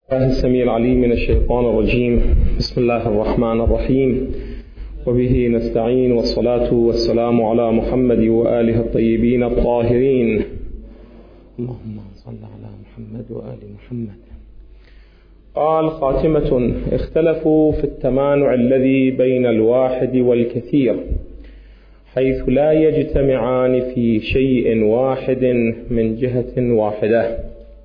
الله السميع العليم من الشيطان الرجيم. بسم الله الرحمن الرحيم، وبه نستعين، والصلاة والسلام على محمد وآله الطيبين الطاهرين. اللهم صل على محمد وآل محمد. قال: خاتمة: اختلفوا في التمانع الذي بين الواحد والكثير، حيث لا يجتمعان في شيء واحد من جهة واحدة،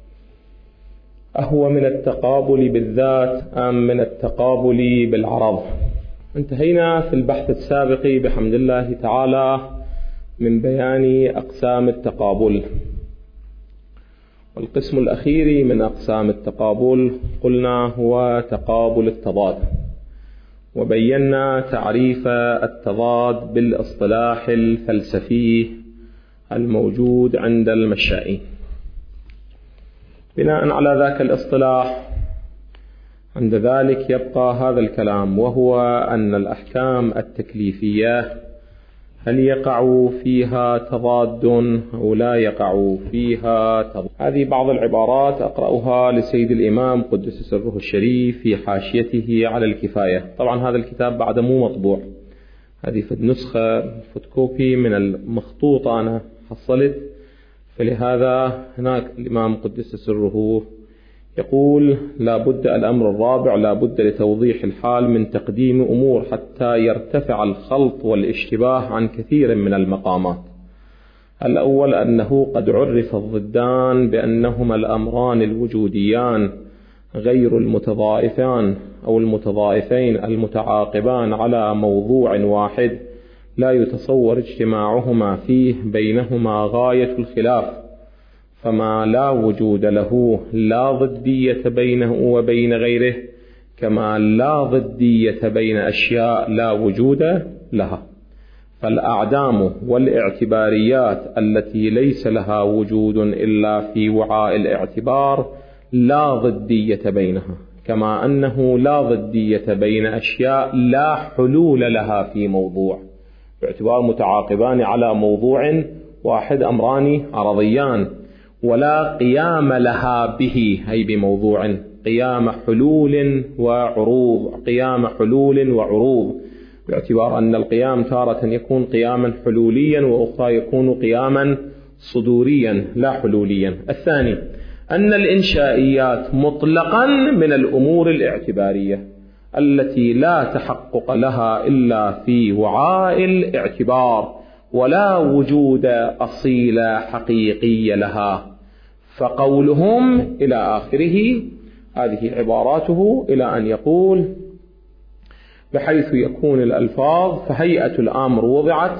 أهو من التقابل بالذات أم من التقابل بالعرض؟ انتهينا في البحث السابق بحمد الله تعالى من بيان أقسام التقابل، والقسم الأخير من أقسام التقابل قلنا هو تقابل التضاد، وبينا تعريف التضاد بالاصطلاح الفلسفي الموجود عند المشائين. بناء على ذاك الاصطلاح عند ذلك يبقى هذا الكلام، وهو أن الأحكام التكليفية هل يقع فيها تضاد أو لا يقع فيها تضاد؟ هذه بعض العبارات أقرأها لسيد الإمام قدس سره الشريف في حاشيته على الكفاية. طبعا هذا الكتاب بعد مو مطبوع، هذه في نسخة فوتوكوبي من المخطوطة أنا حصلت، فلهذا هناك الإمام قدس سره يقول: لا بد الأمر الرابع، لا بد لتوضيح الحال من تقديم أمور حتى يرتفع الخلط والاشتباه عن كثير من المقامات. الأول أنه قد عرف الضدان بأنهما الأمران الوجوديان غير المتضائفان أو المتضائفين المتعاقبان على موضوع واحد، لا يتصور اجتماعهما فيه بينهما غاية الخلاف، فما لا وجود له لا ضدية بينه وبين غيره، كما لا ضدية بين أشياء لا وجود لها. فالأعدام والاعتباريات التي ليس لها وجود إلا في وعاء الاعتبار لا ضدية بينها، كما أنه لا ضدية بين أشياء لا حلول لها في موضوع، باعتبار متعاقبان على موضوع واحد، أمران عرضيان، ولا قيام لها به، أي بموضوع، قيام حلول وعروض، قيام حلول وعروض، باعتبار أن القيام تارة يكون قياما حلوليا وأخرى يكون قياما صدوريا لا حلوليا. الثاني أن الإنشائيات مطلقا من الأمور الاعتبارية التي لا تحقق لها إلا في وعاء الاعتبار، ولا وجود أصيل حقيقي لها. فقولهم إلى آخره، هذه عباراته إلى أن يقول: بحيث يكون الألفاظ فهيئة الأمر وضعت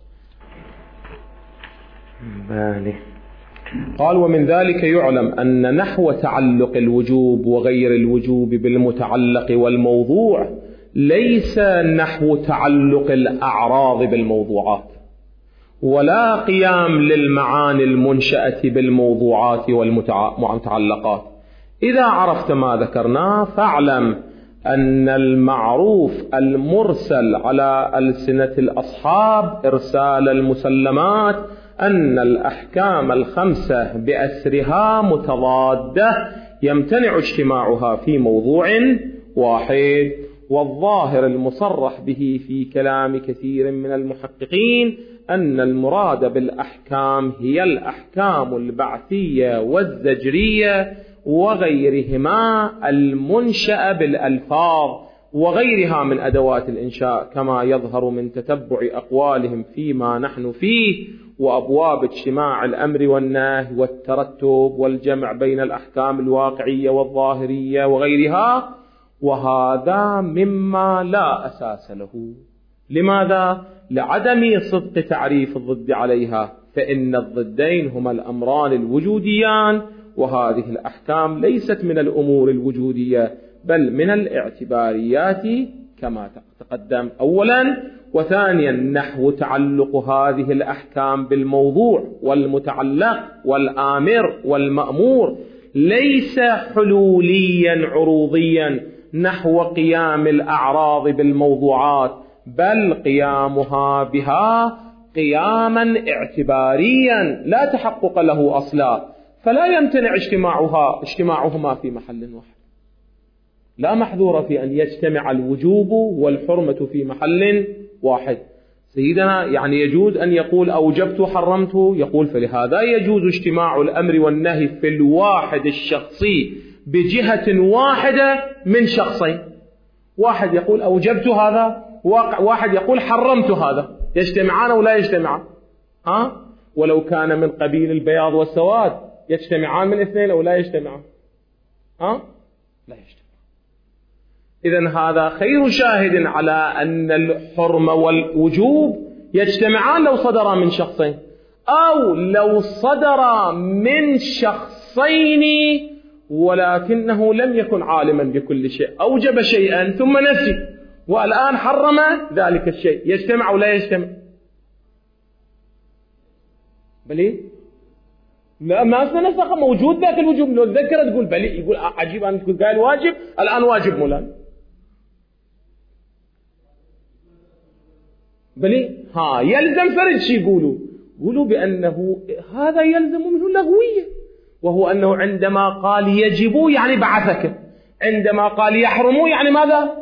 قال: ومن ذلك يعلم أن نحو تعلق الوجوب وغير الوجوب بالمتعلق والموضوع ليس نحو تعلق الأعراض بالموضوعات، ولا قيام للمعاني المنشأة بالموضوعات والمتعلقات. إذا عرفت ما ذكرناه فاعلم أن المعروف المرسل على ألسنة الأصحاب إرسال المسلمات أن الأحكام الخمسة بأسرها متضادة يمتنع اجتماعها في موضوع واحد. والظاهر المصرح به في كلام كثير من المحققين أن المراد بالأحكام هي الأحكام البعثية والزجرية وغيرهما المنشأ بالألفاظ وغيرها من أدوات الإنشاء، كما يظهر من تتبع أقوالهم فيما نحن فيه، وأبواب اجتماع الأمر والنهي والترتب والجمع بين الأحكام الواقعية والظاهرية وغيرها، وهذا مما لا أساس له. لماذا؟ لعدم صدق تعريف الضد عليها، فإن الضدين هما الأمران الوجوديان، وهذه الأحكام ليست من الأمور الوجودية بل من الاعتباريات كما تقدم أولا. وثانيا نحو تعلق هذه الأحكام بالموضوع والمتعلق والآمر والمأمور ليس حلوليا عروضيا نحو قيام الأعراض بالموضوعات، بل قيامها بها قياما اعتباريا لا تحقق له أصلا، فلا يمتنع اجتماعهما في محل واحد. لا محذور في أن يجتمع الوجوب والحرمة في محل واحد. سيدنا يعني يجوز أن يقول أوجبت حرمت، يقول فلهذا يجوز اجتماع الأمر والنهي في الواحد الشخصي بجهة واحدة من شخصين. واحد يقول أوجبت هذا، واحد يقول حرمت هذا، يجتمعان أو لا يجتمعان؟ ولو كان من قبيل البياض والسواد يجتمعان من اثنين أو لا يجتمعان؟ لا يجتمع. إذن هذا خير شاهد على أن الحرمة والوجوب يجتمعان لو صدرا من شخصين، أو لو صدرا من شخصين ولكنه لم يكن عالما بكل شيء، أوجب شيئا ثم نسي والآن حرم ذلك الشيء، يجتمع أو لا يجتمع؟ بلي لا، ما نسخ موجود ذاك الوجوب. لو تذكر تقول بلي، يقول عجيب أن تقول قال واجب الآن واجب مولانا. بلي يلزم فرد شيء يقولوا بأنه هذا يلزم منه لغوية، وهو أنه عندما قال يجب يعني بعثك، عندما قال يحرم يعني ماذا؟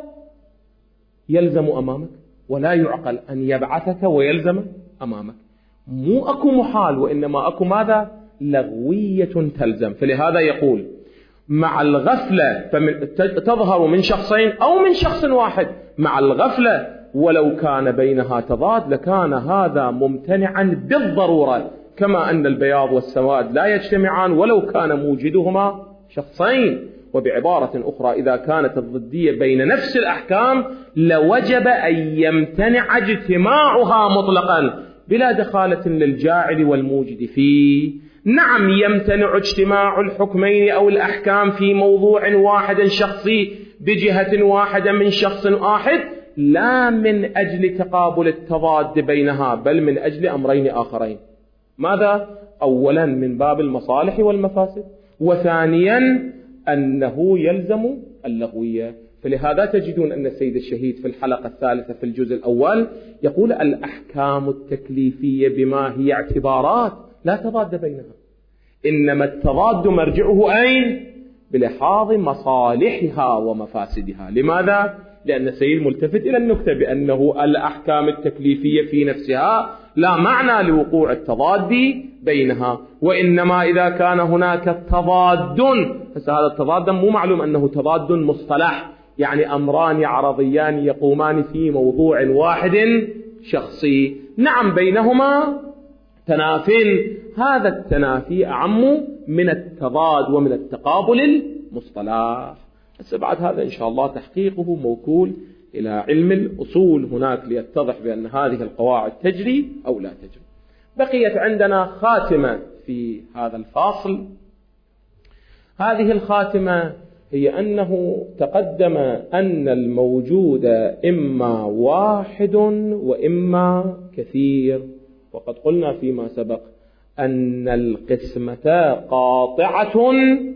يلزم أمامك، ولا يعقل أن يبعثك ويلزم أمامك. مو أكو محال، وإنما أكو ماذا؟ لغوية تلزم. فلهذا يقول مع الغفلة تظهر من شخصين أو من شخص واحد مع الغفلة، ولو كان بينها تضاد لكان هذا ممتنعا بالضرورة، كما أن البياض والسواد لا يجتمعان ولو كان موجدهما شخصين. وبعبارة أخرى إذا كانت الضدية بين نفس الأحكام لوجب أن يمتنع اجتماعها مطلقا بلا دخالة للجاعل والموجد فيه. نعم يمتنع اجتماع الحكمين أو الأحكام في موضوع واحد شخصي بجهة واحدة من شخص واحد، لا من أجل تقابل التضاد بينها، بل من أجل أمرين آخرين. ماذا؟ أولا من باب المصالح والمفاسد، وثانيا أنه يلزم اللغوية. فلهذا تجدون أن السيد الشهيد في الحلقة الثالثة في الجزء الأول يقول الأحكام التكليفية بما هي اعتبارات لا تضاد بينها، إنما التضاد مرجعه أين؟ بلحاظ مصالحها ومفاسدها. لماذا؟ لأن السيد ملتفت إلى النكتة بأنه الأحكام التكليفية في نفسها لا معنى لوقوع التضاد بينها، وإنما إذا كان هناك تضاد، هذا التضاد مو معلوم أنه تضاد مصطلح، يعني أمران عرضيان يقومان في موضوع واحد شخصي، نعم بينهما تناف، هذا التنافي أعم من التضاد ومن التقابل المصطلح. بس بعد هذا إن شاء الله تحقيقه موكول إلى علم الأصول هناك ليتضح بأن هذه القواعد تجري أو لا تجري. بقيت عندنا خاتمة في هذا الفاصل. هذه الخاتمة هي أنه تقدم أن الموجود إما واحد وإما كثير، وقد قلنا فيما سبق أن القسمة قاطعة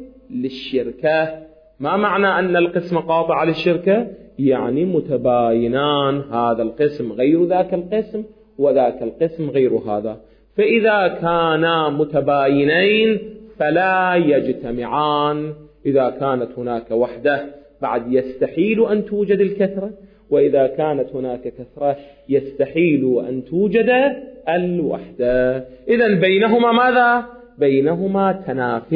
للشركة. ما معنى أن القسم قاطع للشركة؟ يعني متباينان، هذا القسم غير ذاك القسم وذاك القسم غير هذا، فإذا كانا متباينين فلا يجتمعان. إذا كانت هناك وحدة بعد يستحيل أن توجد الكثرة، وإذا كانت هناك كثرة يستحيل أن توجد الوحدة. إذن بينهما ماذا؟ بينهما تناف،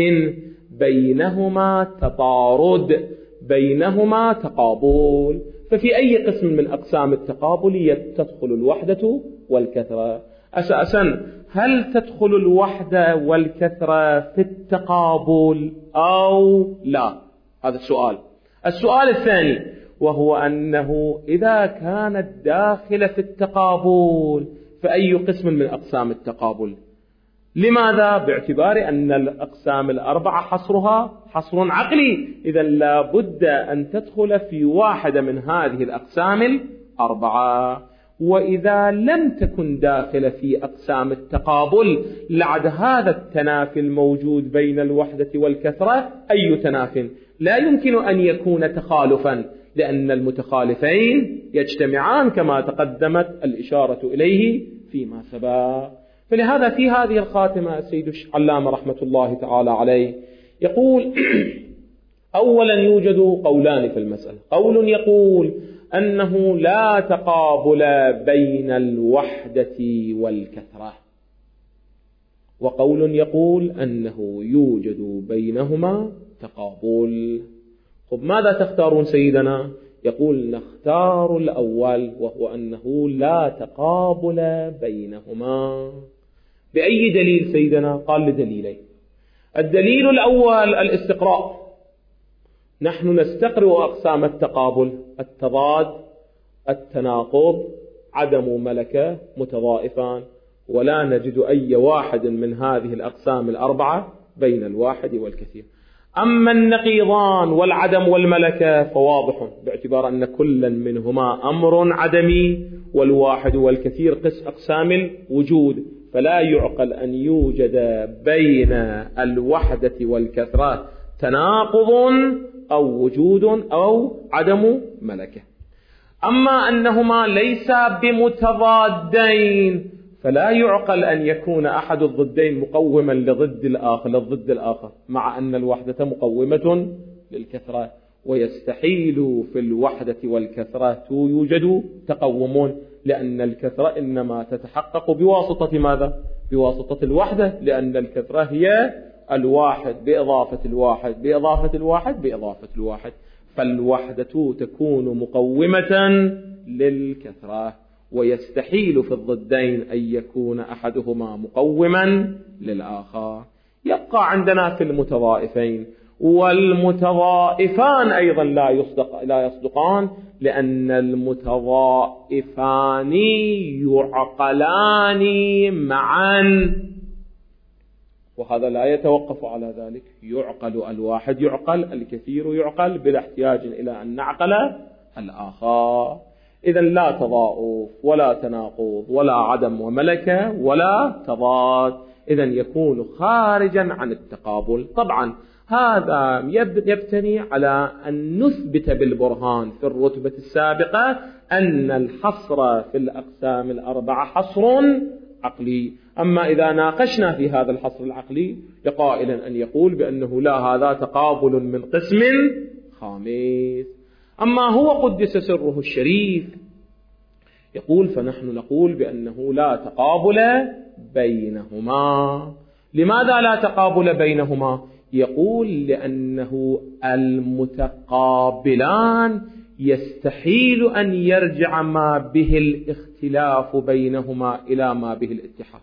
بينهما تطارد، بينهما تقابل. ففي أي قسم من أقسام التقابل تدخل الوحدة والكثرة؟ أساسا هل تدخل الوحدة والكثرة في التقابل أو لا؟ هذا السؤال. السؤال الثاني وهو أنه إذا كانت داخلة في التقابل فأي قسم من أقسام التقابل؟ لماذا؟ باعتبار أن الأقسام الأربعة حصرها حصر عقلي، إذا لا بد أن تدخل في واحدة من هذه الأقسام الأربعة. وإذا لم تكن داخلة في أقسام التقابل لعد هذا التنافي الموجود بين الوحدة والكثرة أي تناف؟ لا يمكن أن يكون تخالفا، لأن المتخالفين يجتمعان كما تقدمت الإشارة إليه فيما سبق. فلهذا في هذه الخاتمة السيد العلامة رحمة الله تعالى عليه يقول أولا يوجد قولان في المسألة، قول يقول أنه لا تقابل بين الوحدة والكثرة، وقول يقول أنه يوجد بينهما تقابل. طب ماذا تختارون سيدنا؟ يقول نختار الأول، وهو أنه لا تقابل بينهما. بأي دليل سيدنا؟ قال لدليلين. الدليل الأول الاستقراء، نحن نستقرئ أقسام التقابل: التضاد، التناقض، عدم ملكة، متضائفان، ولا نجد أي واحد من هذه الأقسام الأربعة بين الواحد والكثير. أما النقيضان والعدم والملكة فواضح، باعتبار أن كل منهما أمر عدمي، والواحد والكثير أقسام الوجود، فلا يعقل أن يوجد بين الوحدة والكثرة تناقض أو وجود أو عدم ملكة. أما أنهما ليس بمتضادين، فلا يعقل أن يكون أحد الضدين مقوما لضد الآخر، مع أن الوحدة مقومة للكثرة، ويستحيل في الوحدة والكثرة يوجد تقومون، لأن الكثرة إنما تتحقق بواسطة ماذا؟ بواسطة الوحدة، لأن الكثرة هي الواحد بإضافة الواحد بإضافة الواحد بإضافة الواحد، فالوحدة تكون مقومة للكثرة، ويستحيل في الضدين أن يكون أحدهما مقوما للآخر. يبقى عندنا في المتضائفين، والمتضائفان أيضا لا يصدقان، لأن المتضائفان يعقلان معا، وهذا لا يتوقف على ذلك، يعقل الواحد يعقل، الكثير يعقل، بلا احتياج إلى أن نعقل الآخر. إذن لا تضاؤف ولا تناقض ولا عدم وملكة ولا تضاد، إذن يكون خارجا عن التقابل. طبعا هذا يبتني على أن نثبت بالبرهان في الرتبة السابقة أن الحصر في الأقسام الأربعة حصر عقلي. أما إذا ناقشنا في هذا الحصر العقلي لقائلا أن يقول بأنه لا، هذا تقابل من قسم خامس. أما هو قدس سره الشريف يقول، فنحن نقول بأنه لا تقابل بينهما. لماذا لا تقابل بينهما؟ يقول لأنه المتقابلان يستحيل أن يرجع ما به الاختلاف بينهما إلى ما به الاتحاد.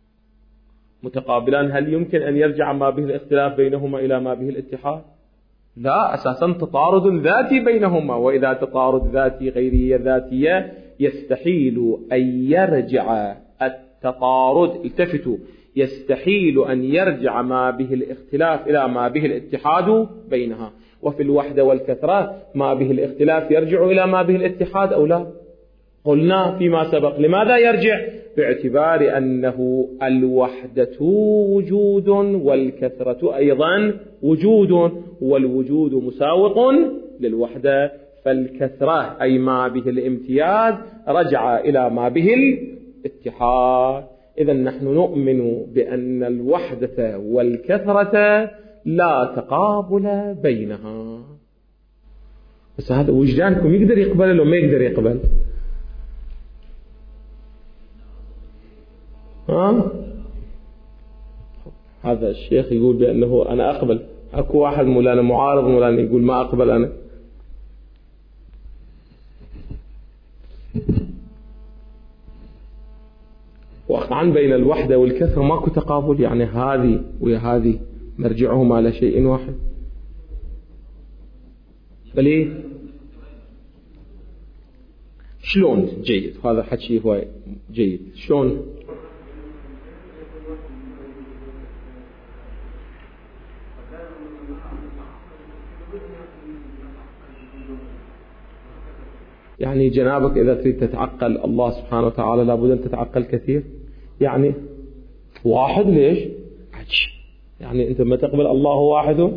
متقابلان هل يمكن أن يرجع ما به الاختلاف بينهما إلى ما به الاتحاد؟ لا، أساسا تطارد ذاتي بينهما، وإذا تطارد ذاتي غيرية ذاتية يستحيل أن يرجع التطارد، التفتوا، يستحيل أن يرجع ما به الاختلاف إلى ما به الاتحاد بينها. وفي الوحدة والكثرة ما به الاختلاف يرجع إلى ما به الاتحاد أو لا؟ قلنا فيما سبق لماذا يرجع؟ باعتبار أنه الوحدة وجود والكثرة أيضا وجود، والوجود مساوق للوحدة، فالكثرة أي ما به الامتياز رجع إلى ما به الاتحاد. إذن نحن نؤمن بأن الوحدة والكثرة لا تقابل بينها. بس هذا وجدانكم يقدر يقبل ولا ما يقدر يقبل؟ هذا الشيخ يقول بأنه أنا أقبل، أكو واحد مولانا معارض مولانا يقول ما أقبل أنا. وقعا بين الوحدة والكثرة ماكو تقابل، يعني هذه وهذه مرجعهما على شيء واحد. بليه شلون؟ جيد، هذا حكي هو جيد. شلون؟ يعني جنابك إذا تريد تتعقل الله سبحانه وتعالى لابد أن تتعقل كثير. يعني واحد ليش؟ يعني أنت ما تقبل الله واحد؟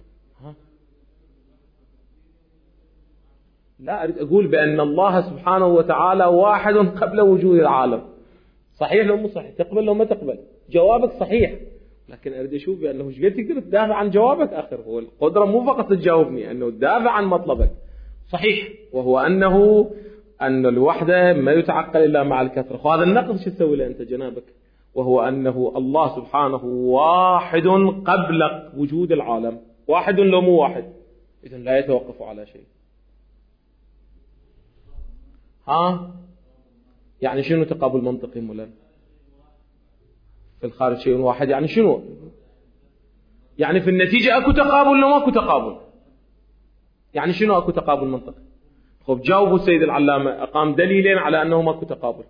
لا، أريد أقول بأن الله سبحانه وتعالى واحد قبل وجود العالم. صحيح لو مو صحيح؟ تقبل لو ما تقبل؟ جوابك صحيح، لكن أريد أشوف بأنه إيش قد تقدر تدافع عن جوابك. آخر هو القدرة مو فقط تجاوبني، أنه تدافع عن مطلبك. صحيح، وهو أن الوحدة ما يتعقل إلا مع الكثرة. وهذا النقد شو تسوي له أنت جنابك؟ وهو أنه الله سبحانه واحد قبل وجود العالم، واحد لو مو واحد، إذن لا يتوقف على شيء. يعني شنو تقابل منطقي مولانا؟ في الخارج شيء واحد يعني شنو؟ يعني في النتيجة أكو تقابل لو ماكو تقابل؟ يعني شنو أكو تقابل منطقي؟ خب جاوبوا السيد العلامة، أقام دليلين على أنه ماكو تقابل.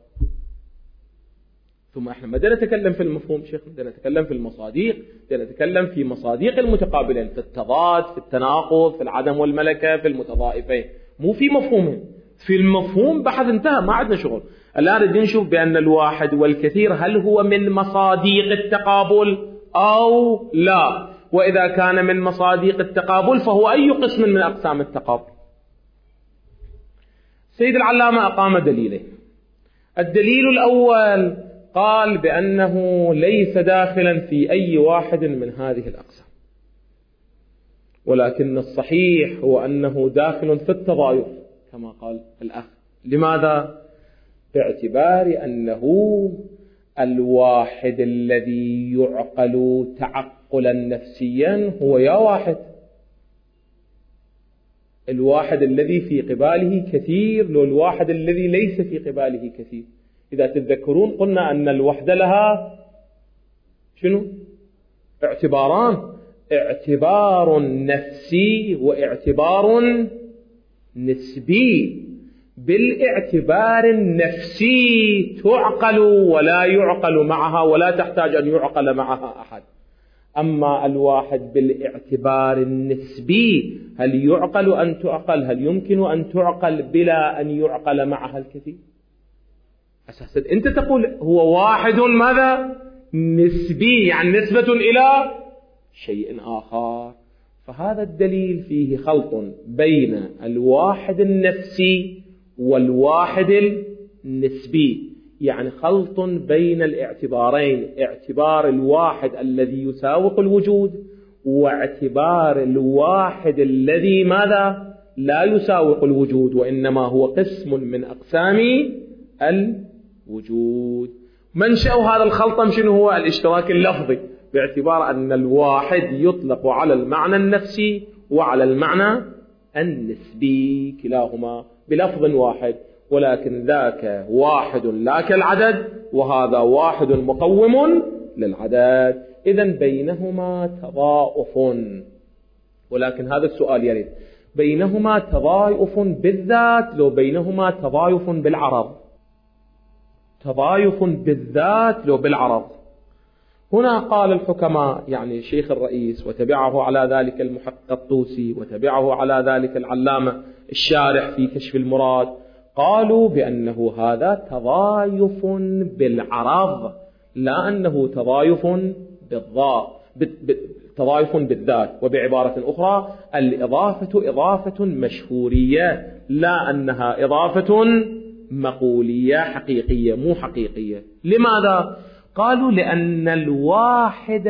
ثم احنا ما بدنا نتكلم في المفهوم شيخ، بدنا نتكلم في المصادق، بدنا نتكلم في مصادق المتقابلين، في التضاد، في التناقض، في العدم والملكة، في المتضائفين، مو في مفهومهم. في المفهوم بحث انتهى، ما عندنا شغل. الآن نريد نشوف بأن الواحد والكثير هل هو من مصادق التقابل أو لا، وإذا كان من مصادق التقابل فهو أي قسم من أقسام التقابل. سيد العلامة أقام دليلين. الدليل الأول قال بأنه ليس داخلا في أي واحد من هذه الأقسام، ولكن الصحيح هو أنه داخل في التضايف كما قال الأخ. لماذا؟ باعتبار أنه الواحد الذي يعقل تعقلا نفسيا هو يا واحد، الواحد الذي في قباله كثير لو الواحد الذي ليس في قباله كثير. إذا تتذكرون قلنا أن الوحدة لها شنو؟ اعتباران، اعتبار نفسي واعتبار نسبي. بالاعتبار النفسي تعقل ولا يعقل معها ولا تحتاج أن يعقل معها أحد. أما الواحد بالاعتبار النسبي هل يعقل أن تعقل؟ هل يمكن أن تعقل بلا أن يعقل معها الكثير؟ أساسا أنت تقول هو واحد ماذا؟ نسبي، يعني نسبة إلى شيء آخر. فهذا الدليل فيه خلط بين الواحد النفسي والواحد النسبي، يعني خلط بين الاعتبارين، اعتبار الواحد الذي يساوق الوجود واعتبار الواحد الذي ماذا؟ لا يساوق الوجود وإنما هو قسم من أقسام الوجود. منشأ هذا الخلط شنو هو؟ الاشتراك اللفظي، باعتبار أن الواحد يطلق على المعنى النفسي وعلى المعنى النسبي كلاهما بلفظ واحد، ولكن ذاك واحد لا كالعدد وهذا واحد مقوم للعدد. إذن بينهما تضاؤف، ولكن هذا السؤال يريد بينهما تضايف بالذات لو بينهما تضايف بالعرض؟ تضايف بالذات لو بالعرض. هنا قال الحكماء، يعني شيخ الرئيس وتبعه على ذلك المحقق الطوسي وتبعه على ذلك العلامة الشارح في كشف المراد، قالوا بأنه هذا تضايف بالعرض لا أنه تضايف تضايف بالذات. وبعبارة أخرى الإضافة إضافة مشهورية لا أنها إضافة مقولية حقيقية مو حقيقية. لماذا؟ قالوا لأن الواحد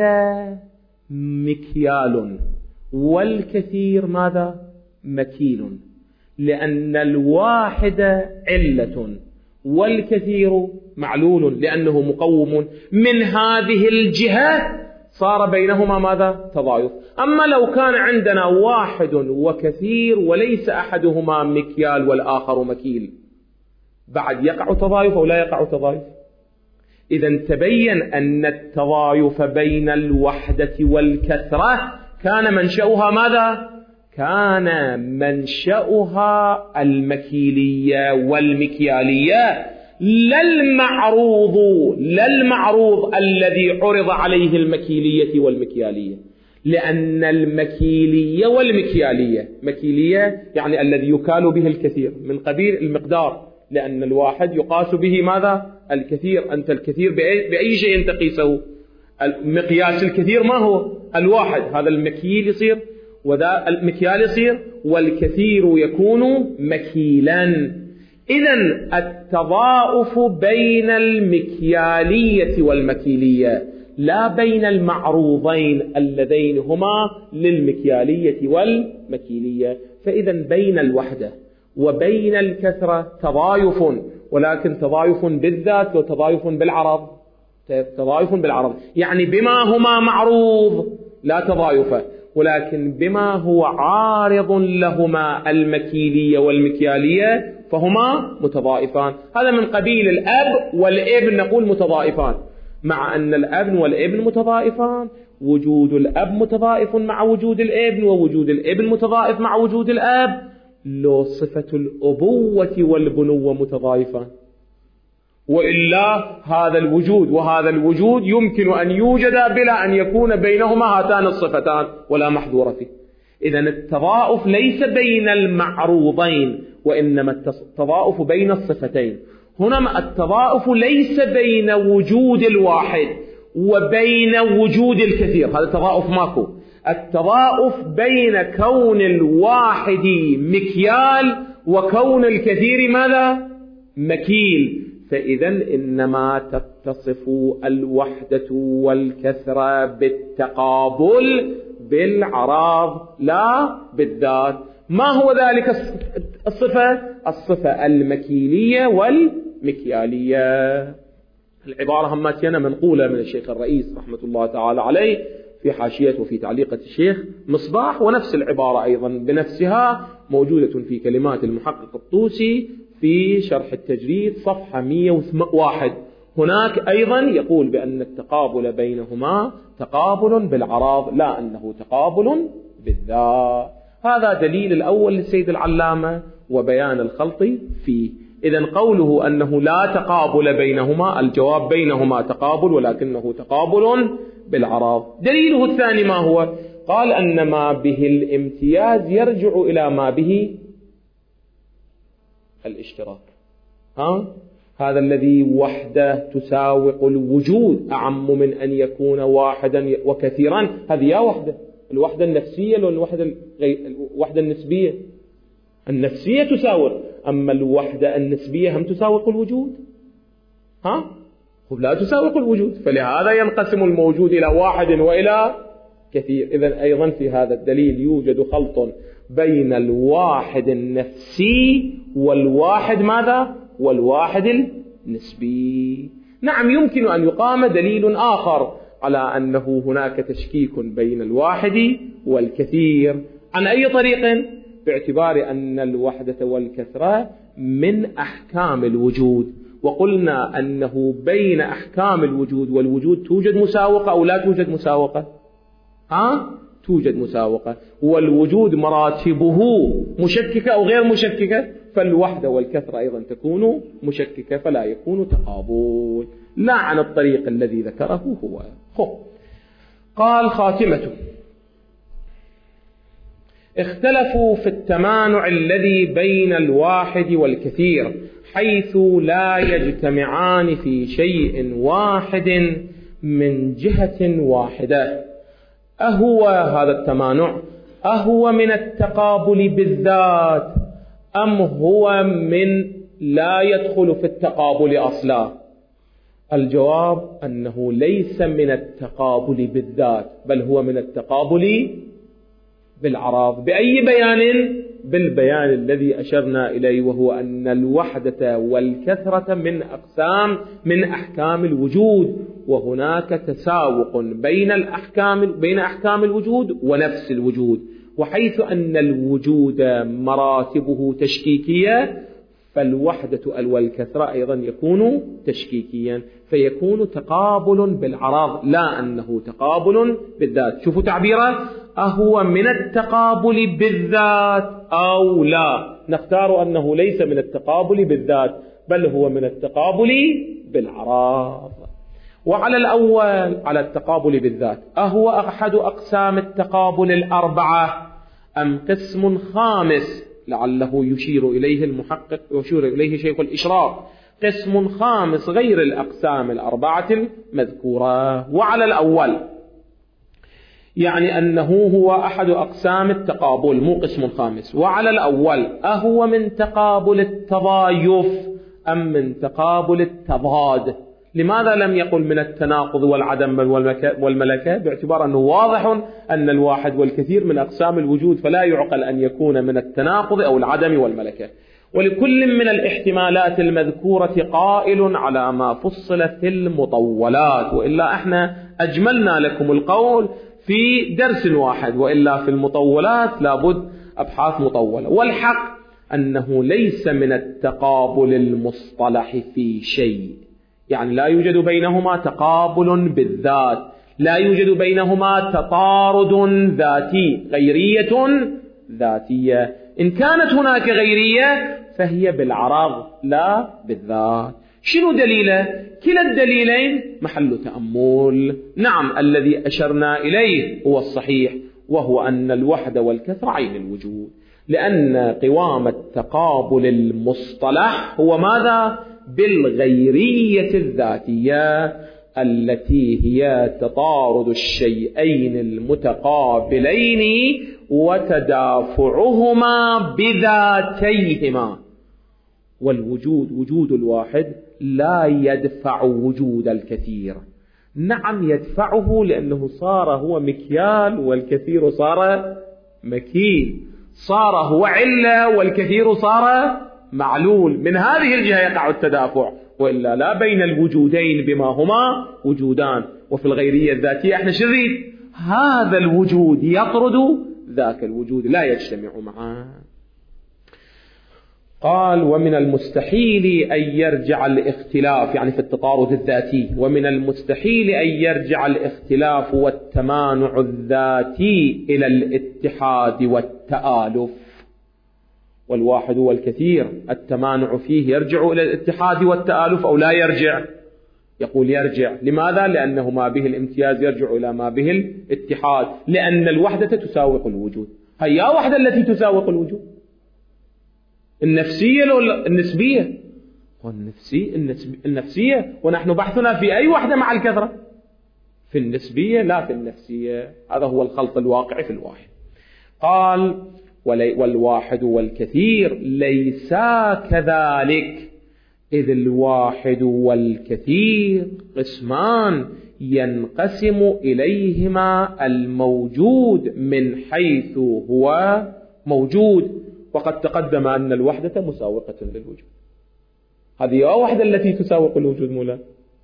مكيال والكثير ماذا؟ مكيل. لأن الواحد علة والكثير معلول لأنه مقوم. من هذه الجهة صار بينهما ماذا؟ تضايف. أما لو كان عندنا واحد وكثير وليس أحدهما مكيال والآخر مكيل، بعد يقع تضايف أو لا يقع تضايف؟ إذن تبين أن التضايف بين الوحدة والكثرة كان منشأها ماذا؟ كان منشأها المكيلية والمكيالية، لا المعروض الذي عرض عليه المكيلية والمكيالية. لأن المكيلية والمكيالية، مكيلية يعني الذي يكال به الكثير من قبيل المقدار، لأن الواحد يقاس به ماذا؟ الكثير. أنت الكثير بأي شيء تقيسه؟ مقياس الكثير ما هو؟ الواحد. هذا المكيل يصير وذا المكيال يصير والكثير يكون مكيلا. إذن التضاؤف بين المكيالية والمكيلية لا بين المعروضين اللذين هما للمكيالية والمكيلية. فإذا بين الوحدة وبين الكثرة تضايف، ولكن تضايف بالذات وتضايف بالعرض. تضايف بالعرض يعني بما هما معروض لا تضايف، ولكن بما هو عارض لهما المكيلية والمكيالية فهما متضائفان. هذا من قبيل الأب والابن نقول متضائفان، مع أن الابن والابن متضائفان، وجود الأب متضائف مع وجود الابن، ووجود الابن متضائف مع وجود الأب، لو صفة الأبوة والبنوة متضائفان، وإلا هذا الوجود وهذا الوجود يمكن أن يوجد بلا أن يكون بينهما هاتان الصفتان ولا محظور فيه. إذن التضاؤف ليس بين المعروضين، وإنما التضاؤف بين الصفتين. هنا التضاؤف ليس بين وجود الواحد وبين وجود الكثير، هذا التضاؤف ماكو. التضاؤف بين كون الواحد مكيال وكون الكثير ماذا؟ مكيل. فإذا إنما تتصف الوحدة والكثرة بالتقابل بالعراض لا بالذات. ما هو ذلك الصفة؟ الصفة المكيلية والمكيالية. العبارة هماتينا منقولة من الشيخ الرئيس رحمة الله تعالى عليه في حاشية وفي تعليقة الشيخ مصباح، ونفس العبارة أيضا بنفسها موجودة في كلمات المحقق الطوسي في شرح التجريد صفحة 101. هناك أيضا يقول بأن التقابل بينهما تقابل بالعراض لا أنه تقابل بالذات. هذا دليل الأول للسيد العلامة وبيان الخلط فيه. إذن قوله أنه لا تقابل بينهما، الجواب بينهما تقابل ولكنه تقابل بالعراض. دليله الثاني ما هو؟ قال أن ما به الامتياز يرجع إلى ما به الاشتراك. هذا الذي وحده تساوق الوجود أعم من أن يكون واحدا وكثيرا. هذه يا وحدة الوحدة النفسية لو الوحدة النسبية. النفسية تساوق، أما الوحدة النسبية هم تساوق الوجود. لا تساوق الوجود، فلهذا ينقسم الموجود إلى واحد وإلى كثير. إذن أيضا في هذا الدليل يوجد خلط بين الواحد النفسي والواحد ماذا؟ والواحد النسبي. نعم يمكن أن يقام دليل آخر على أنه هناك تشكيك بين الواحد والكثير. عن أي طريق؟ باعتبار أن الوحدة والكثرة من أحكام الوجود، وقلنا أنه بين أحكام الوجود والوجود توجد مساوقة أو لا توجد مساوقة؟ توجد مساوقة، والوجود مراتبه مشككة أو غير مشككة، فالوحدة والكثرة أيضا تكون مشككة فلا يكون تقابل، لا عن الطريق الذي ذكره هو. قال خاتمته: اختلفوا في التمانع الذي بين الواحد والكثير حيث لا يجتمعان في شيء واحد من جهة واحدة. أهو هذا التمانع أهو من التقابل بالذات أم هو من لا يدخل في التقابل أصلا؟ الجواب أنه ليس من التقابل بالذات، بل هو من التقابل بالعراض. بأي بيان؟ بالبيان الذي أشرنا إليه، وهو أن الوحدة والكثرة من أحكام الوجود، وهناك تساوق بين أحكام الوجود ونفس الوجود. وحيث أن الوجود مراتبه تشكيكية، فالوحدة والكثرة أيضا يكون تشكيكيا، فيكون تقابل بالعراض لا أنه تقابل بالذات. شوفوا تعبيره: أهو من التقابل بالذات أو لا؟ نختار أنه ليس من التقابل بالذات، بل هو من التقابل بالعراض. وعلى الأول على التقابل بالذات، أهو أحد أقسام التقابل الأربعة أم قسم خامس؟ لعله يشير إليه المحقق ويشير إليه شيخ الإشراف، قسم خامس غير الأقسام الأربعة المذكورة. وعلى الأول يعني أنه هو أحد أقسام التقابل مو قسم خامس. وعلى الأول أهو من تقابل التضايف أم من تقابل التضاد؟ لماذا لم يقل من التناقض والعدم والملكة؟ باعتبار أنه واضح أن الواحد والكثير من أقسام الوجود، فلا يعقل أن يكون من التناقض أو العدم والملكة. ولكل من الاحتمالات المذكورة قائل على ما فصل في المطولات، وإلا احنا أجملنا لكم القول في درس واحد، وإلا في المطولات لابد أبحاث مطولة. والحق أنه ليس من التقابل المصطلح في شيء، يعني لا يوجد بينهما تقابل بالذات، لا يوجد بينهما تطارد ذاتي، غيرية ذاتية. إن كانت هناك غيرية فهي بالعرض لا بالذات. شنو دليله؟ كلا الدليلين محل تأمل. نعم، الذي أشرنا إليه هو الصحيح، وهو أن الوحدة والكثرة عين الوجود، لأن قوام التقابل المصطلح هو ماذا؟ بالغيرية الذاتية التي هي تطارد الشيئين المتقابلين وتدافعهما بذاتيهما. والوجود، وجود الواحد لا يدفع وجود الكثير. نعم يدفعه، لأنه صار هو مكيال والكثير صار مكيل، صار هو علة والكثير صار معلول. من هذه الجهة يقع التدافع، وإلا لا بين الوجودين بما هما وجودان. وفي الغيرية الذاتية احنا شريد هذا الوجود يطرد ذاك الوجود، لا يجتمع معه. قال: ومن المستحيل أن يرجع الاختلاف، يعني في التطارد الذاتي، ومن المستحيل أن يرجع الاختلاف والتمانع الذاتي إلى الاتحاد والتآلف. والواحد والكثير التمانع فيه يرجع إلى الاتحاد والتآلف أو لا يرجع؟ يقول يرجع. لماذا؟ لأنه ما به الامتياز يرجع إلى ما به الاتحاد، لأن الوحدة تساوق الوجود. هيا وحدة التي تساوق الوجود، النفسية ولا النسبية؟ النفسية، ونحن بحثنا في أي وحدة مع الكثرة؟ في النسبية لا في النفسية. هذا هو الخلط الواقع في الواحد. قال: والواحد والكثير ليسا كذلك، إذ الواحد والكثير قسمان ينقسم إليهما الموجود من حيث هو موجود، وقد تقدم أن الوحدة مساوقة للوجود. هذه الوحدة التي تساوق الوجود مولا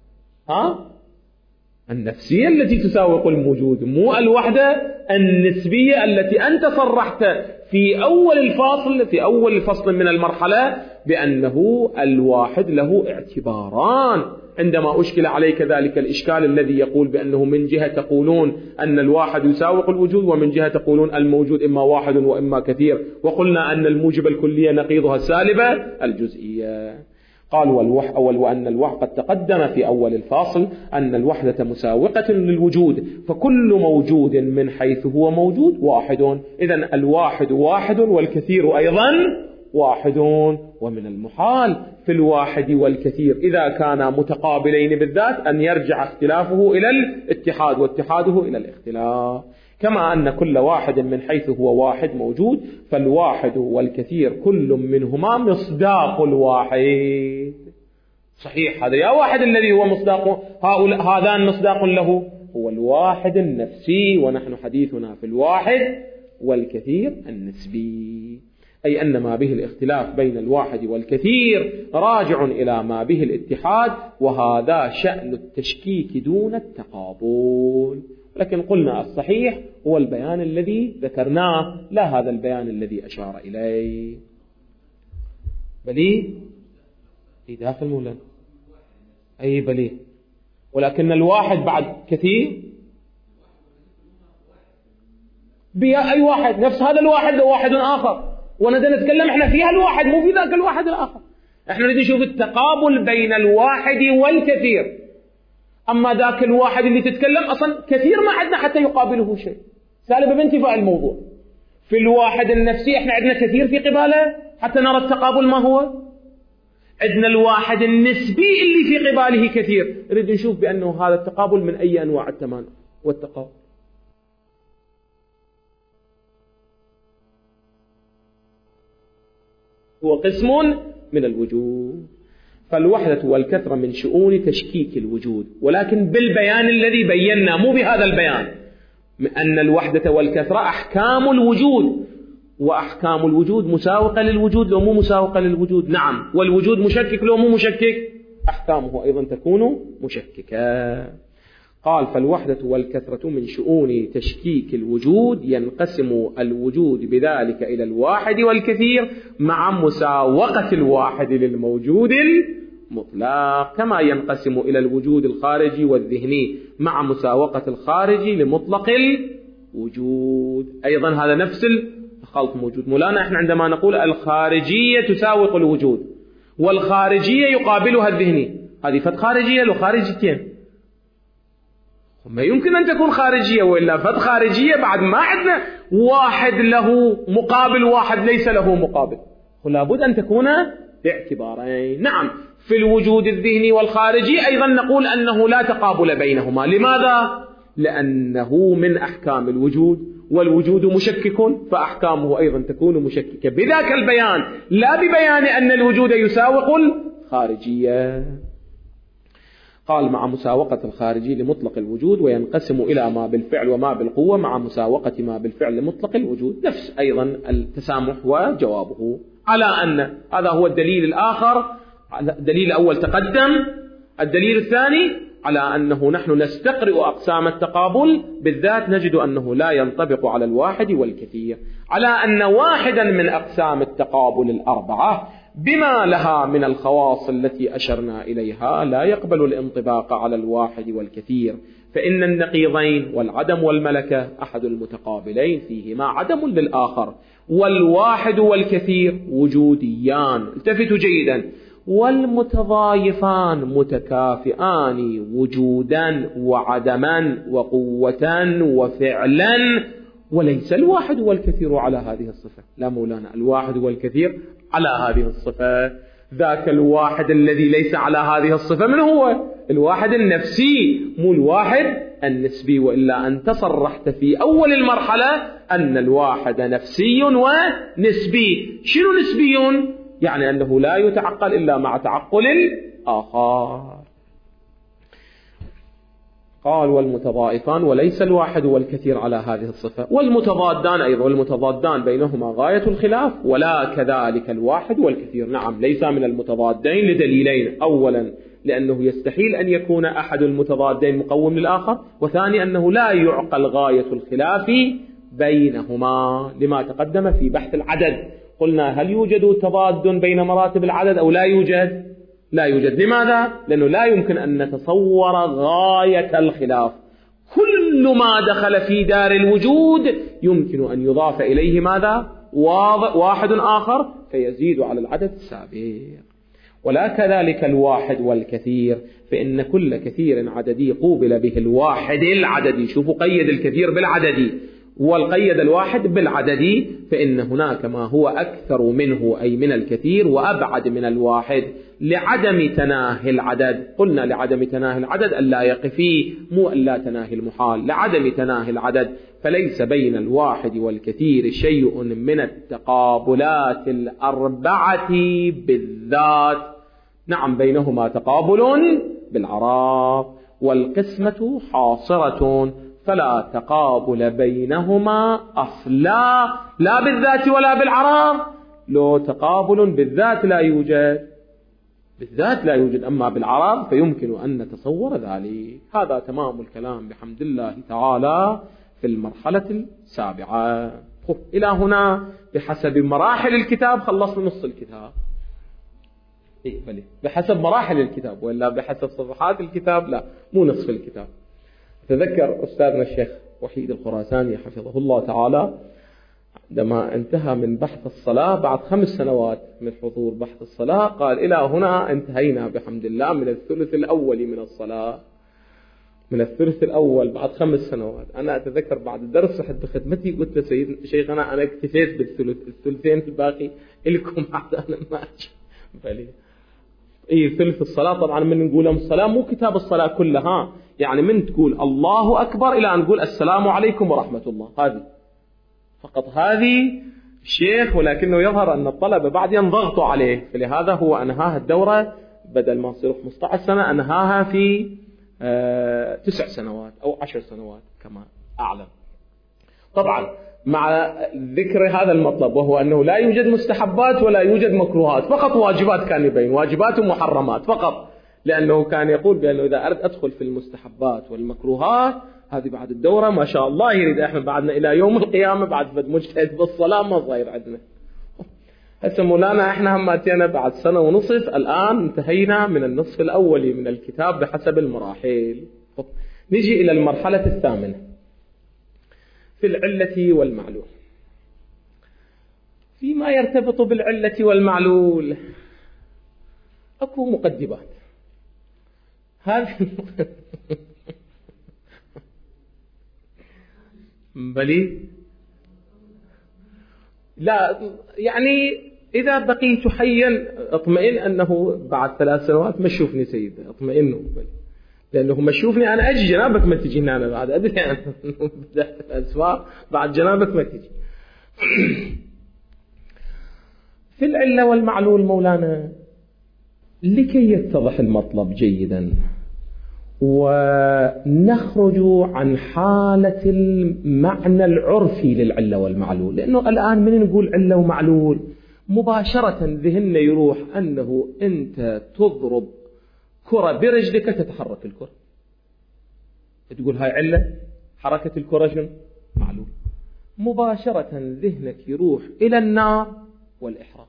النفسية التي تساوق الموجود، مو الوحدة النسبية التي أنت صرحت في أول الفصل من المرحلة بأنه الواحد له اعتباران. عندما أشكل عليك ذلك الإشكال الذي يقول بأنه من جهة تقولون أن الواحد يساوق الوجود، ومن جهة تقولون الموجود إما واحد وإما كثير، وقلنا أن الموجب الكلية نقيضها السالبة الجزئية. قال: وأن الوحدة قد تقدم في أول الفاصل أن الوحدة مساوقة للوجود، فكل موجود من حيث هو موجود واحد. إذن الواحد واحد والكثير أيضا واحد. ومن المحال في الواحد والكثير إذا كانا متقابلين بالذات أن يرجع اختلافه إلى الاتحاد واتحاده إلى الاختلاف. كما أن كل واحد من حيث هو واحد موجود، فالواحد والكثير كل منهما مصداق الواحد. صحيح، هذا يا واحد الذي هو مصداق، هذان مصداق له هو الواحد النفسي، ونحن حديثنا في الواحد والكثير النسبي، أي أن ما به الاختلاف بين الواحد والكثير راجع إلى ما به الاتحاد، وهذا شأن التشكيك دون التقابل. لكن قلنا الصحيح هو البيان الذي ذكرناه، لا هذا البيان الذي أشار إليه. بلي داخل مولانا أي بلي، ولكن الواحد بعد كثير بها أي واحد، نفس هذا الواحد لو واحد آخر، ونحن نتكلم احنا فيها الواحد مو في ذاك الواحد الآخر. احنا نريد نشوف التقابل بين الواحد والكثير. أما ذاك الواحد اللي تتكلم أصلا كثير ما عندنا حتى يقابله شيء، سالب بانتفاء الموضوع. في الواحد النفسي احنا عندنا كثير في قباله حتى نرى التقابل ما هو. عندنا الواحد النسبي اللي في قباله كثير، نريد نشوف بأنه هذا التقابل من أي أنواع التمانع والتقابل. هو قسم من الوجود. فالوحدة والكثرة من شؤون تشكيك الوجود، ولكن بالبيان الذي بينا، مو بهذا البيان، أن الوحدة والكثرة أحكام الوجود، وأحكام الوجود مساوقة للوجود لو مو مساوقة للوجود؟ نعم. والوجود مشكك لو مو مشكك؟ أحكامه أيضا تكون مشككة. قال فالوحدة والكثرة من شؤون تشكيك الوجود، ينقسم الوجود بذلك إلى الواحد والكثير مع مساوقة الواحد للموجود المطلق، كما ينقسم إلى الوجود الخارجي والذهني مع مساوقة الخارجي لمطلق الوجود. أيضا هذا نفس الخلط موجود. مولانا احنا عندما نقول الخارجية تساوق الوجود والخارجية يقابلها الذهني، هذه فت خارجية لو خارجيتين، ما يمكن أن تكون خارجية وإلا فت خارجية، بعد ما عندنا واحد له مقابل واحد ليس له مقابل، لابد أن تكون باعتبارين. نعم، في الوجود الذهني والخارجي أيضا نقول أنه لا تقابل بينهما. لماذا؟ لأنه من أحكام الوجود، والوجود مشكك فأحكامه أيضا تكون مشككة بذاك البيان، لا ببيان أن الوجود يساوق الخارجية. قال مع مساوقة الخارجي لمطلق الوجود، وينقسم إلى ما بالفعل وما بالقوة مع مساوقة ما بالفعل لمطلق الوجود. نفس أيضا التسامح وجوابه على أن هذا هو الدليل الآخر. الدليل الأول تقدم، الدليل الثاني على أنه نحن نستقرئ أقسام التقابل بالذات نجد أنه لا ينطبق على الواحد والكثير، على أن واحدا من أقسام التقابل الأربعة بما لها من الخواص التي أشرنا إليها لا يقبل الانطباق على الواحد والكثير، فإن النقيضين والعدم والملكة أحد المتقابلين فيهما عدم للآخر، والواحد والكثير وجوديان، التفتوا جيدا، والمتضايفان متكافئان وجودا وعدما وقوة وفعلا، وليس الواحد والكثير على هذه الصفة. لا مولانا، الواحد والكثير على هذه الصفة. ذاك الواحد الذي ليس على هذه الصفة من هو؟ الواحد النفسي، مو الواحد النسبي، وإلا أنت صرحت في أول المرحلة أن الواحد نفسي ونسبي. شنو نسبي؟ يعني أنه لا يتعقل إلا مع تعقل الآخر. قال والمتضائفان، وليس الواحد والكثير على هذه الصفة. والمتضادان أيضا، والمتضادان بينهما غاية الخلاف، ولا كذلك الواحد والكثير. نعم، ليس من المتضادين لدليلين: أولا لأنه يستحيل أن يكون أحد المتضادين مقوم للآخر، وثاني أنه لا يعقل غاية الخلاف بينهما لما تقدم في بحث العدد. قلنا هل يوجد تضاد بين مراتب العدد أو لا يوجد؟ لا يوجد. لماذا؟ لأنه لا يمكن أن نتصور غاية الخلاف. كل ما دخل في دار الوجود يمكن أن يضاف إليه ماذا؟ واحد آخر فيزيد على العدد السابق. ولا كذلك الواحد والكثير، فإن كل كثير عددي قوبل به الواحد العددي. شوفوا، قيد الكثير بالعددي والقيد الواحد بالعددي، فإن هناك ما هو أكثر منه أي من الكثير وأبعد من الواحد لعدم تناهي العدد. قلنا لعدم تناهي العدد ألا يقفي، مو ألا تناهي المحال، لعدم تناهي العدد. فليس بين الواحد والكثير شيء من التقابلات الأربعة بالذات. نعم، بينهما تقابل بالعراق، والقسمة حاصرة، فلا تقابل بينهما أصلا، لا بالذات ولا بالعراق. لو تقابل بالذات لا يوجد، بالذات لا يوجد، أما بالعراق فيمكن أن نتصور ذلك. هذا تمام الكلام بحمد الله تعالى في المرحلة السابعة. إلى هنا بحسب مراحل الكتاب خلصنا نص الكتاب. بحسب مراحل الكتاب، ولا بحسب صفحات الكتاب لا، مو نصف الكتاب. تذكر أستاذنا الشيخ وحيد الخراساني حفظه الله تعالى عندما انتهى من بحث الصلاة بعد 5 سنوات من حضور بحث الصلاة، قال إلى هنا انتهينا بحمد الله من الثلث الأول من الصلاة، من الثلث الأول بعد 5 سنوات. أنا أتذكر بعد درس حد بخدمتي قلت له سيد شيخنا أنا اكتفيت بالثلث، الثلثين الباقي لكم حتى أنا ما بلي. ثلث الصلاة طبعا من نقولهم الصلاة مو كتاب الصلاة كلها، يعني من تقول الله أكبر إلى أن نقول السلام عليكم ورحمة الله، هذه فقط، هذه الشيخ. ولكنه يظهر أن الطلبة بعد ينضغطوا عليه، فلهذا هو أنهاه الدورة بدل ما تصير 15 سنة أنهاها في 9 سنوات أو 10 سنوات كما أعلم. طبعا مع ذكر هذا المطلب، وهو أنه لا يوجد مستحبات ولا يوجد مكروهات، فقط واجبات كان يبين، واجبات ومحرمات فقط، لأنه كان يقول بأنه إذا أردت أدخل في المستحبات والمكروهات هذه بعد الدورة ما شاء الله يريد إحنا بعدنا إلى يوم القيامة بعد فد مجتهد بالصلاة ما صاير عندنا. هسه مولانا إحنا هم أتينا بعد سنة ونصف، الآن انتهينا من النصف الأولي من الكتاب بحسب المراحل. نجي إلى المرحلة الثامنة في العلة والمعلول. فيما يرتبط بالعلة والمعلول أكو مقدمات. هذه بلي لا يعني إذا بقيت حيا اطمئن أنه بعد 3 سنوات ما تشوفني سيد، اطمئنوا، لأنه ما تشوفني أنا أجي جنابك ما تجي هنا، أنا بعد أدري أنا بدأت الأسواق بعد جنابك ما تجي. في العلة والمعلول مولانا لكي يتضح المطلب جيدا ونخرج عن حالة المعنى العرفي للعلة والمعلول، لأنه الآن من نقول علة ومعلول مباشرة ذهننا يروح أنه أنت تضرب كرة برجلك تتحرك الكرة، تقول هاي علة، حركة الكرة شنو؟ معلول. مباشرة ذهنك يروح إلى النار والإحراق،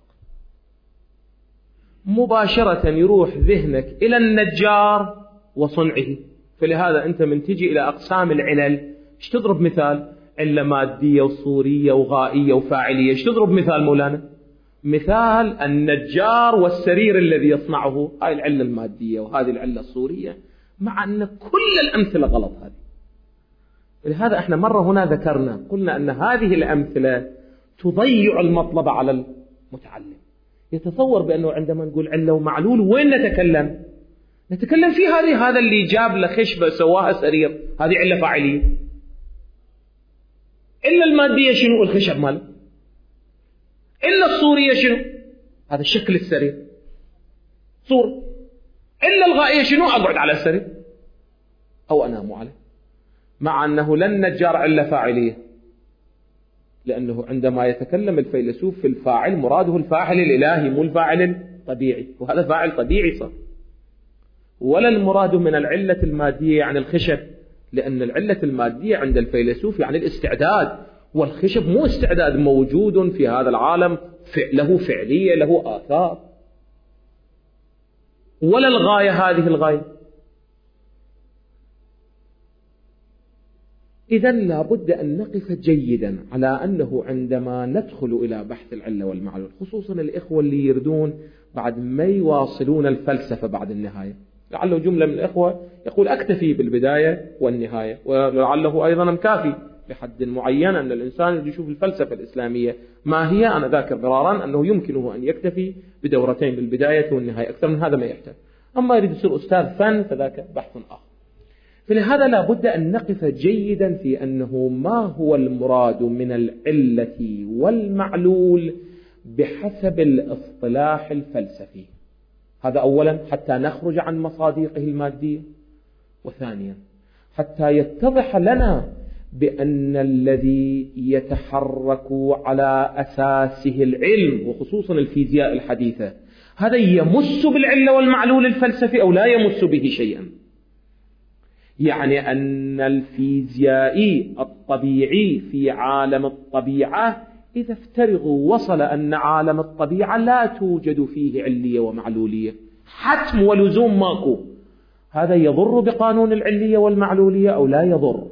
مباشرة يروح ذهنك إلى النجار وصنعه. فلهذا أنت من تجي إلى أقسام العلل ايش تضرب مثال؟ علة مادية وصورية وغائية وفاعلية. ايش تضرب مثال مولانا؟ مثال النجار والسرير الذي يصنعه، هاي العلة المادية وهذه العلة الصورية، مع أن كل الأمثلة غلط هذه. لهذا احنا مرة هنا ذكرنا قلنا أن هذه الأمثلة تضيع المطلب على المتعلم. يتصور بأنه عندما نقول علة ومعلول وين نتكلم؟ نتكلم في هذا اللي جاب له خشبة سواها سرير، هذه علة فاعلية. إلا المادية شنو؟ الخشب ماله. إلا الصورية شنو؟ هذا الشكل السرير صور. إلا الغائية شنو؟ أقعد على السرير أو أنام عليه. مع أنه لن نجار علة فاعلية، لأنه عندما يتكلم الفيلسوف في الفاعل مراده الفاعل الإلهي مو الفاعل الطبيعي، وهذا فاعل طبيعي صار. ولا المراد من العلة المادية يعني الخشب، لأن العلة المادية عند الفيلسوف يعني الاستعداد، والخشب مو استعداد، موجود في هذا العالم له فعلية له آثار. ولا الغاية هذه الغاية. إذن لابد أن نقف جيدا على أنه عندما ندخل إلى بحث العلة والمعلول، خصوصا الإخوة اللي يردون بعد ما يواصلون الفلسفة بعد النهاية، لعله جملة من الإخوة يقول أكتفي بالبداية والنهاية، ولعله أيضا مكافي بحد معين أن الإنسان يشوف الفلسفة الإسلامية ما هي. أنا ذاكر مرارا أنه يمكنه أن يكتفي بدورتين بالبداية والنهاية، أكثر من هذا ما يحتاج. أما يريد يصير أستاذ فن فذاك بحث آخر. فلهذا لا بد أن نقف جيدا في أنه ما هو المراد من العلة والمعلول بحسب الاصطلاح الفلسفي. هذا أولا حتى نخرج عن مصادقه المادية، وثانيا حتى يتضح لنا بأن الذي يتحرك على أساسه العلم، وخصوصا الفيزياء الحديثة، هذا يمس بالعلة والمعلول الفلسفي أو لا يمس به شيئا. يعني أن الفيزيائي الطبيعي في عالم الطبيعة إذا افترضوا وصل أن عالم الطبيعة لا توجد فيه علية ومعلولية، حتم ولزوم ماكو، هذا يضر بقانون العلية والمعلولية أو لا يضر؟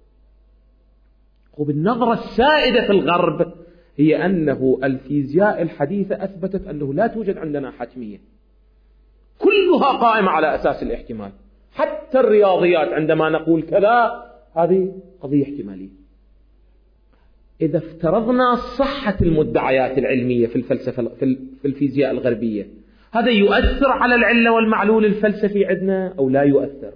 وبالنظرة السائدة في الغرب هي أنه الفيزياء الحديثة أثبتت أنه لا توجد عندنا حتمية، كلها قائمة على أساس الاحتمال. حتى الرياضيات عندما نقول كذا هذه قضية احتمالية. إذا افترضنا صحة المدعيات العلمية في الفلسفة في الفيزياء الغربية، هذا يؤثر على العلة والمعلول الفلسفي عندنا أو لا يؤثر؟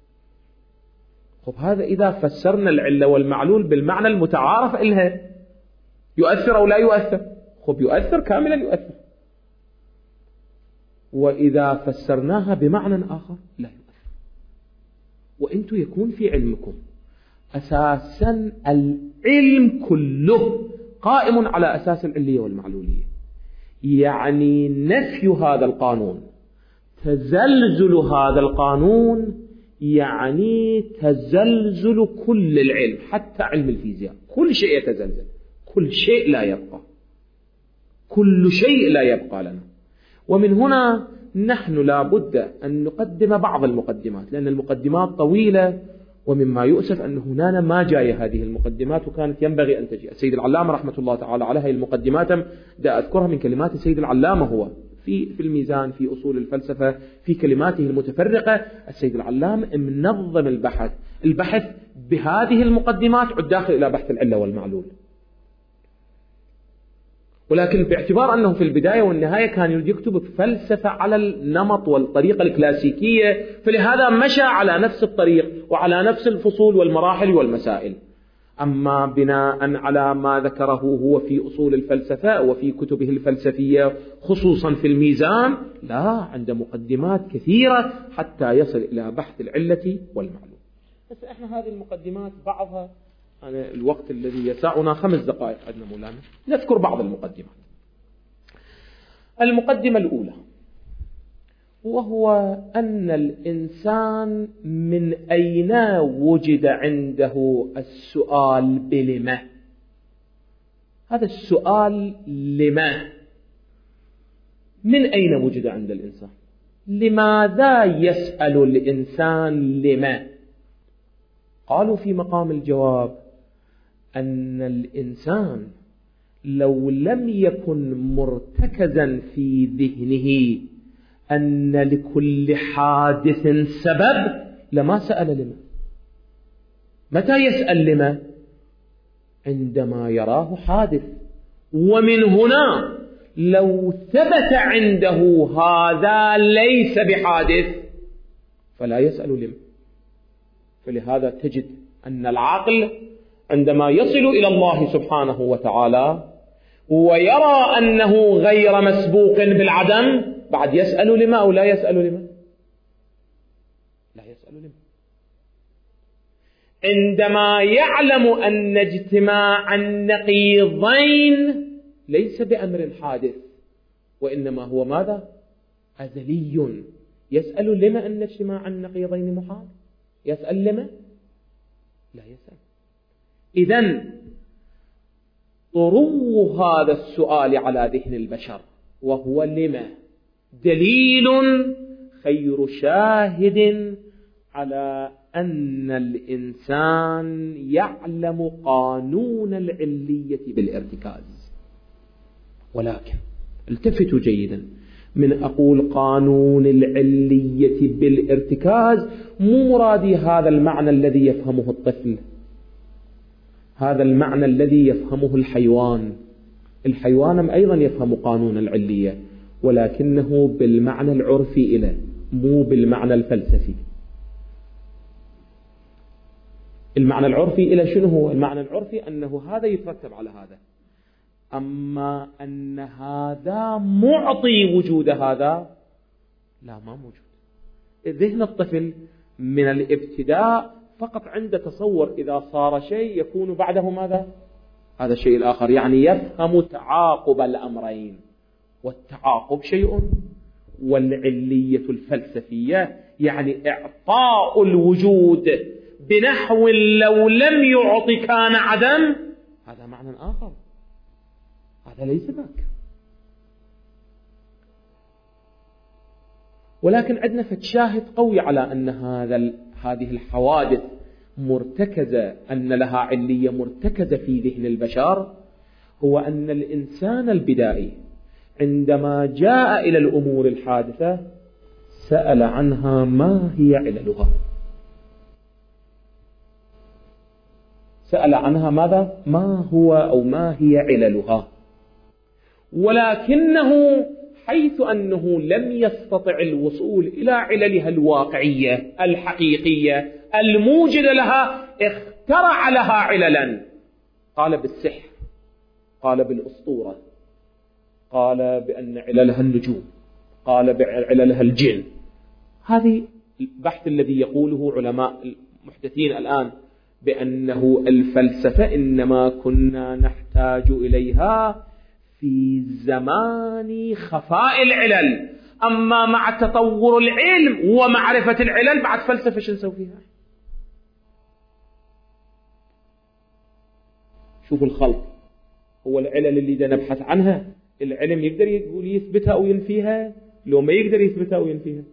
خب هذا إذا فسرنا العلة والمعلول بالمعنى المتعارف إلها يؤثر أو لا يؤثر؟ خب يؤثر كاملا، يؤثر. وإذا فسرناها بمعنى آخر لا يؤثر. وأنتم يكون في علمكم أساسا العلم كله قائم على أساس العلية والمعلولية، يعني نفي هذا القانون، تزلزل هذا القانون، يعني تزلزل كل العلم، حتى علم الفيزياء كل شيء يتزلزل، كل شيء لا يبقى، كل شيء لا يبقى لنا. ومن هنا نحن لا بد أن نقدم بعض المقدمات، لأن المقدمات طويلة، ومما يؤسف أن هنا ما جاء هذه المقدمات وكانت ينبغي أن تجي. السيد العلامة رحمة الله تعالى على هذه المقدمات دا أذكرها من كلمات السيد العلامة، هو في الميزان، في أصول الفلسفة، في كلماته المتفرقة. السيد العلامة منظم البحث بهذه المقدمات والداخل إلى بحث العلة والمعلول، ولكن باعتبار أنه في البداية والنهاية كان يريد يكتب فلسفة على النمط والطريقة الكلاسيكية، فلهذا مشى على نفس الطريق وعلى نفس الفصول والمراحل والمسائل. أما بناء على ما ذكره هو في أصول الفلسفة وفي كتبه الفلسفية خصوصا في الميزان، لا، عند مقدمات كثيرة حتى يصل إلى بحث العلة والمعلوم. بس إحنا هذه المقدمات بعضها، أنا الوقت الذي يسعنا 5 دقائق عندنا مولانا، نذكر بعض المقدمات. المقدمة الأولى، وهو أن الإنسان من أين وجد عنده السؤال بلما. هذا السؤال لما من أين وجد عند الإنسان؟ لماذا يسأل الإنسان لما؟ قالوا في مقام الجواب أن الإنسان لو لم يكن مرتكزا في ذهنه أن لكل حادث سبب لما سأل لما. متى يسأل لما؟ عندما يراه حادث. ومن هنا لو ثبت عنده هذا ليس بحادث فلا يسأل لما. فلهذا تجد أن العقل عندما يصل إلى الله سبحانه وتعالى ويرى أنه غير مسبوق بالعدم، بعد يسأل لما أو لا يسأل لما؟ لا يسأل لما. عندما يعلم أن اجتماع النقيضين ليس بأمر حادث وإنما هو ماذا؟ أزلي، يسأل لما أن اجتماع النقيضين محال؟ يسأل لما؟ لا يسأل. إذن طرو هذا السؤال على ذهن البشر وهو لما دليل خير شاهد على أن الإنسان يعلم قانون العلية بالارتكاز. ولكن التفتوا جيدا، من أقول قانون العلية بالارتكاز مو مرادي هذا المعنى الذي يفهمه الطفل، هذا المعنى الذي يفهمه الحيوان. الحيوان أيضا يفهم قانون العلية ولكنه بالمعنى العرفي إليه، مو بالمعنى الفلسفي. المعنى العرفي إلى شنو هو؟ المعنى العرفي أنه هذا يترتب على هذا، أما أن هذا معطي وجود هذا لا، ما موجود. ذهن الطفل من الابتداء فقط عنده تصور إذا صار شيء يكون بعده ماذا؟ هذا الشيء الآخر، يعني يفهم تعاقب الأمرين، والتعاقب شيء، والعلية الفلسفية يعني إعطاء الوجود بنحو لو لم يعطي كان عدم، هذا معنى آخر، هذا ليس ذاك. ولكن عندنا شاهد قوي على أن هذه الحوادث مرتكزة، أن لها علية مرتكزة في ذهن البشر، هو أن الإنسان البدائي عندما جاء إلى الأمور الحادثة سأل عنها ما هي عللها، سأل عنها ماذا؟ ما هو أو ما هي عللها. ولكنه حيث أنه لم يستطع الوصول إلى عللها الواقعية الحقيقية الموجدة لها، اخترع لها عللا. قال بالسحر، قال بالأسطورة، قال بأن عللها النجوم، قال بعللها الجن. هذه البحث الذي يقوله علماء المحدثين الآن بأنه الفلسفة إنما كنا نحتاج إليها في زمان خفاء العلل، أما مع تطور العلم ومعرفة العلل بعد فلسفة شو نسوي فيها؟ شوفوا الخلط، هو العلل اللي دا نبحث عنها العلم يقدر يقول يثبتها أو ينفيها؟ لو ما يقدر يثبتها أو ينفيها.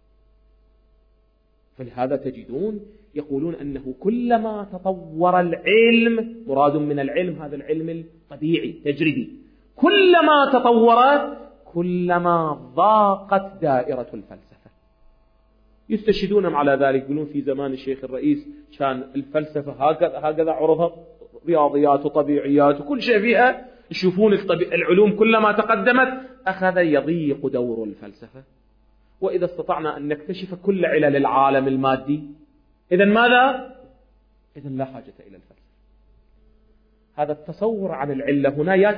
فلهذا تجدون يقولون أنه كلما تطور العلم، مراد من العلم هذا العلم الطبيعي التجريبي، كلما تطور كلما ضاقت دائرة الفلسفة. يستشهدون على ذلك، يقولون في زمان الشيخ الرئيس كان الفلسفة هكذا عرضها، رياضيات وطبيعيات وكل شيء فيها، يشوفون العلوم كلما تقدمت أخذ يضيق دور الفلسفة. وإذا استطعنا أن نكتشف كل علل العالم المادي، إذن ماذا؟ إذن لا حاجة إلى الفلسفة. هذا التصور عن العلة هنا يا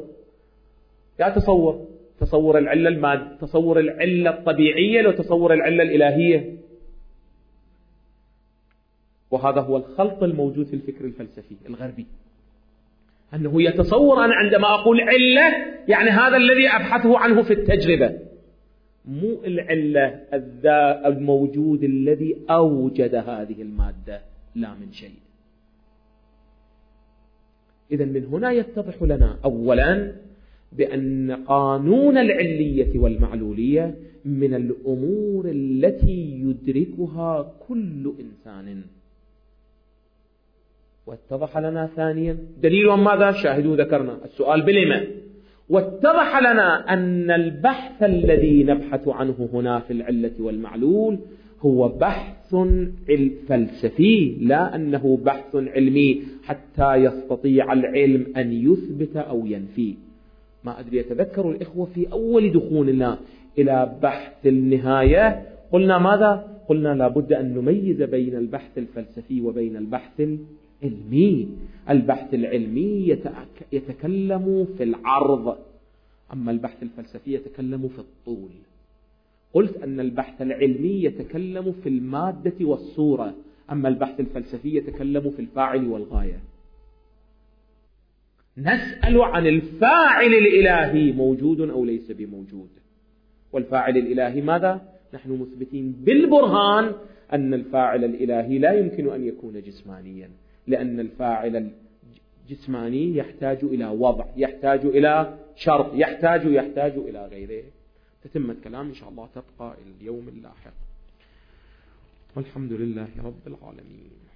تصور العلة المادية، تصور العلة الطبيعية، لو تصور العلة الإلهية. وهذا هو الخلط الموجود في الفكر الفلسفي الغربي، أنه يتصور أنا عندما أقول علة يعني هذا الذي أبحثه عنه في التجربة، مو العلة الموجود الذي أوجد هذه المادة، لا من شيء. إذن من هنا يتضح لنا أولا بأن قانون العلية والمعلولية من الأمور التي يدركها كل إنسان. واتضح لنا ثانيا دليل ماذا؟ شاهدوا ذكرنا السؤال بلما. واتضح لنا أن البحث الذي نبحث عنه هنا في العلة والمعلول هو بحث فلسفي، لا أنه بحث علمي حتى يستطيع العلم أن يثبت أو ينفي. ما أدري يتذكر الإخوة في أول دخولنا إلى بحث النهاية قلنا ماذا؟ قلنا لابد أن نميز بين البحث الفلسفي وبين البحث العلمي. البحث العلمي يتكلم في العرض، أما البحث الفلسفي يتكلم في الطول. قلت أن البحث العلمي يتكلم في المادة والصورة، أما البحث الفلسفي يتكلم في الفاعل والغاية. نسأل عن الفاعل الإلهي موجود أو ليس بموجود، والفاعل الإلهي ماذا؟ نحن مثبتين بالبرهان أن الفاعل الإلهي لا يمكن أن يكون جسمانيا، لأن الفاعل الجسماني يحتاج إلى وضع، يحتاج إلى شرط، يحتاج إلى غيره. تتم الكلام إن شاء الله تبقى اليوم اللاحق، والحمد لله رب العالمين.